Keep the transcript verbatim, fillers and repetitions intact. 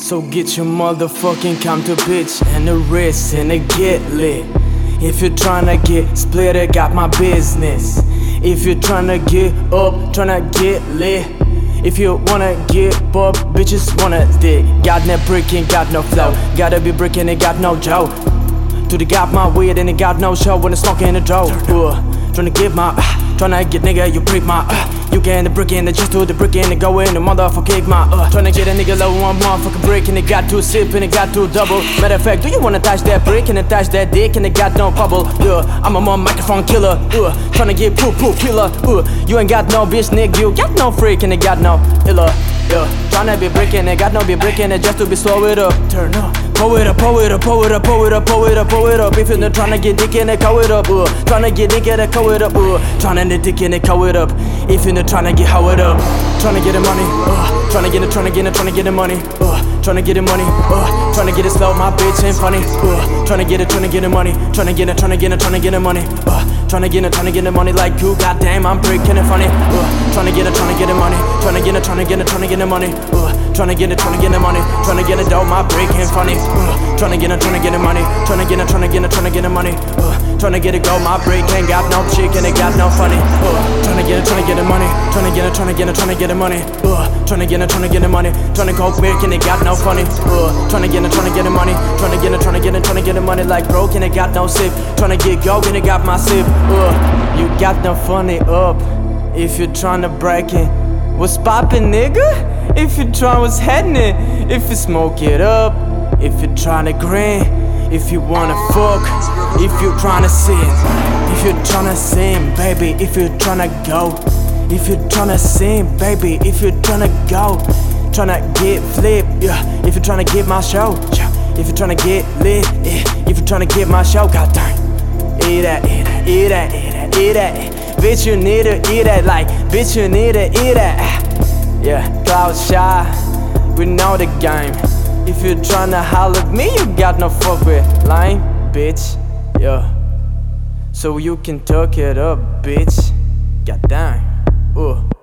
So get your motherfucking counter bitch and the wrist and it get lit. If you're tryna get split, I got my business. If you're tryna get up, tryna get lit. If you wanna get buck, bitches wanna dick. Got no brick and got no flow. Gotta be brickin' and got no joke. Do they got my weed and it got no show when it's smoking in the dough. Uh, tryna get my, uh, tryna get nigga, you break my, uh. You get the brick in the just do the brick in and go in the motherfucker kick my, uh. Tryna get a nigga low one motherfucker brick and it got two sip and it got two double. Matter of fact, do you wanna touch that brick and attach that dick and it got no bubble? Yeah, I'm a more microphone killer. Uh, tryna get poo poo killer. Uh, you ain't got no bitch nigga, you got no freak and it got no illa. Yeah, tryna be brickin' it, got no be brickin' it just to be slow it up. Turn up. Pull it up, pull it up, pull it up, pull it up, pull it up, pull it up. If you're not tryna get dick in it, call it up, uh. Tryna get dick in it, call it up, uh. Tryna get dick in it, call it up. If you're not tryna get how it up. Tryna get the money, uh. Tryna get it, tryna get it, tryna get the money, uh. Tryna get the money, uh. Tryna get it slow, my bitch ain't funny, uh. Tryna get it, tryna get the money, tryna get it, tryna get it, tryna get the money, uh. Tryna get it, tryna get the money like you, goddamn, I'm breaking it funny, uh. Tryna get it, tryna get the money, tryna get it, tryna get it, tryna get the money, uh. Tryna get it, tryna get the money, tryna get it dope, my breaking funny, uh. Tryna get it, tryna get the money, tryna get it, tryna get it, tryna get the money, uh. Tryna get it go, my break ain't got no chick and it got no funny, uh. Tryna get it, tryna get the money, tryna get it, tryna get it, tryna get the money, uh. Tryna get it, tryna get the money, tryna go quick and it got no funny, uh. Tryna get it, tryna get the money, tryna get it, tryna get it, tryna get the money like broke and it got no sip. Tryna get go and it got my sip, uh. You got no funny up if you're tryna break it. What's poppin', nigga? If you try what's happening, if you smoke it up, if you tryna grin, if you wanna fuck, if you tryna sin, if you tryna sin, baby, if you tryna go, if you tryna sin, baby, if you tryna go, tryna get flip, yeah, if you tryna get my show, if you tryna get lit, yeah, if you tryna get my show, god dang, eat that, eat that, eat that, eat that, eat that, bitch you need to eat that, like, bitch you need to eat that. Yeah, Cloud Shy, we know the game. If you tryna holler at me, you got no fuck with lame, bitch. Yeah, so you can tuck it up, bitch. Goddamn, uh.